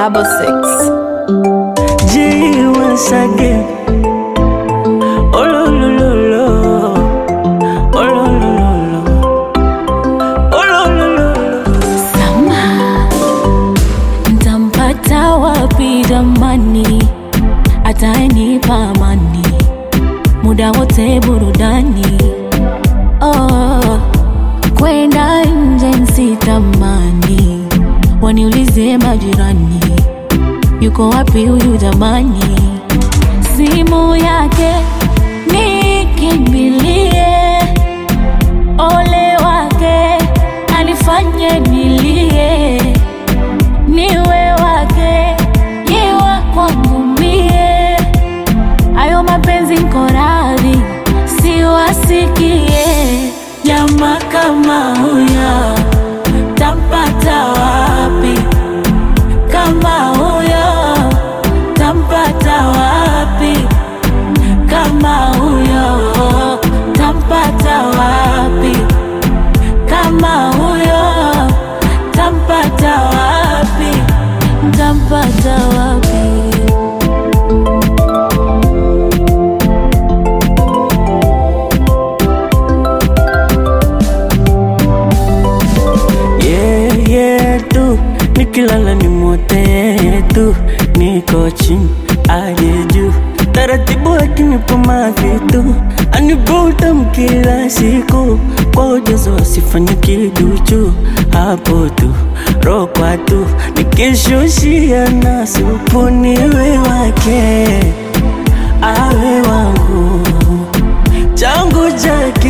666. G once again. Oh lo lo lo lo. Oh lo lo lo lo. Oh lo lo lo lo. Sama ntampata wapi jamani, atanipa amani muda wote burudani. Oh, kwenda nje nsitamani, waniulize majirani yuko wapi huyu jamani. Simu yake nikimbilie, ole wake anifanye nilie. Niwe wake yewa kwangu mie, ayo mapenzi nko radhi siwasikie. Jamaa kama huyo tampata wapi? Kama huyo tampata wapi? Kama huyo tampata wapi? Kama huyo tampata wapi? Tampata wapi? Nikilala ni mwote tu, niko chini aje juu, taratibu akinipa mavitu, anivuta mkila siku, kwa ujazo asifanye kiduchu. Hapo tu rokwa tu, nikishushia na supu niwe wake, awe wangu, changu chake